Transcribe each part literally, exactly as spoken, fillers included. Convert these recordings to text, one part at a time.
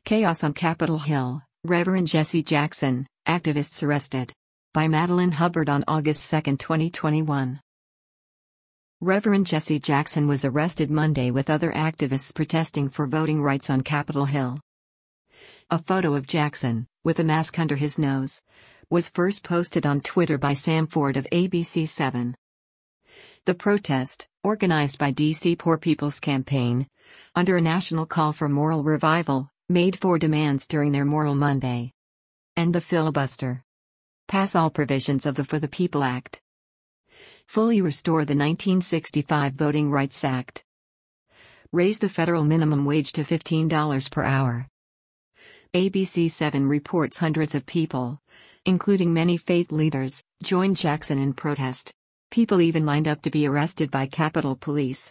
Chaos on Capitol Hill, Reverend Jesse Jackson, activists arrested. By Madeline Hubbard on August second, twenty twenty-one. Reverend Jesse Jackson was arrested Monday with other activists protesting for voting rights on Capitol Hill. A photo of Jackson, with a mask under his nose, was first posted on Twitter by Sam Ford of A B C seven. The protest, organized by D C Poor People's Campaign, under a national call for moral revival, made four demands during their Moral Monday. End the filibuster. Pass all provisions of the For the People Act. Fully restore the nineteen sixty-five Voting Rights Act. Raise the federal minimum wage to fifteen dollars per hour. A B C seven reports hundreds of people, including many faith leaders, joined Jackson in protest. People even lined up to be arrested by Capitol Police.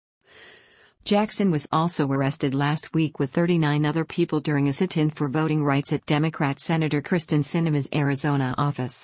Jackson was also arrested last week with thirty-nine other people during a sit-in for voting rights at Democrat Senator Kyrsten Sinema's Arizona office.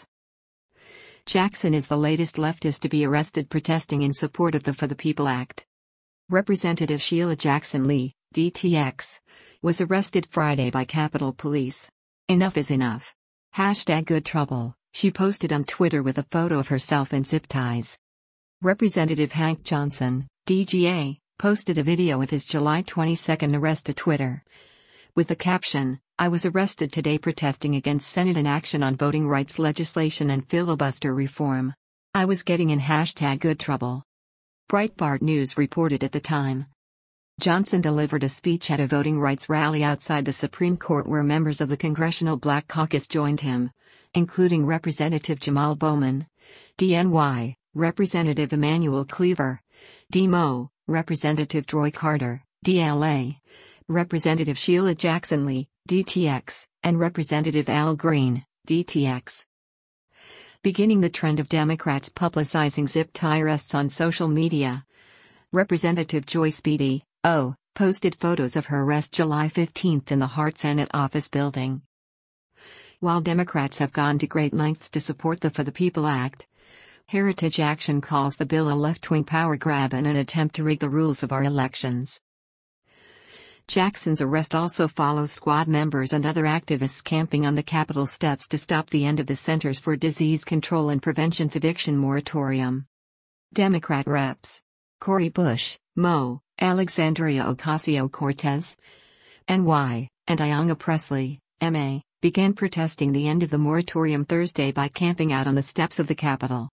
Jackson is the latest leftist to be arrested protesting in support of the For the People Act. Representative Sheila Jackson Lee, D T X, was arrested Friday by Capitol Police. Enough is enough. Hashtag good trouble, she posted on Twitter with a photo of herself in zip ties. Representative Hank Johnson, D G A, posted a video of his July twenty-second arrest to Twitter. With the caption, "I was arrested today protesting against Senate inaction on voting rights legislation and filibuster reform. I was getting in hashtag good trouble." Breitbart News reported at the time. Johnson delivered a speech at a voting rights rally outside the Supreme Court where members of the Congressional Black Caucus joined him, including Representative Jamal Bowman, D N Y, Representative Emanuel Cleaver, D M O, Representative Troy Carter, D L A, Representative Sheila Jackson Lee, D T X, and Representative Al Green, D T X. Beginning the trend of Democrats publicizing zip tie arrests on social media, Representative Joyce Beatty, O, posted photos of her arrest July fifteenth in the Hart Senate office building. While Democrats have gone to great lengths to support the For the People Act, Heritage Action calls the bill a left-wing power grab and an attempt to rig the rules of our elections. Jackson's arrest also follows squad members and other activists camping on the Capitol steps to stop the end of the Centers for Disease Control and Prevention's eviction moratorium. Democrat reps Cori Bush, M O, Alexandria Ocasio-Cortez, N Y, and Ayanna Pressley, M A, began protesting the end of the moratorium Thursday by camping out on the steps of the Capitol.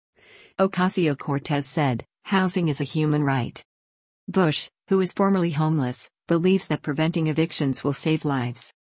Ocasio-Cortez said, "Housing is a human right." Bush, who is formerly homeless, believes that preventing evictions will save lives.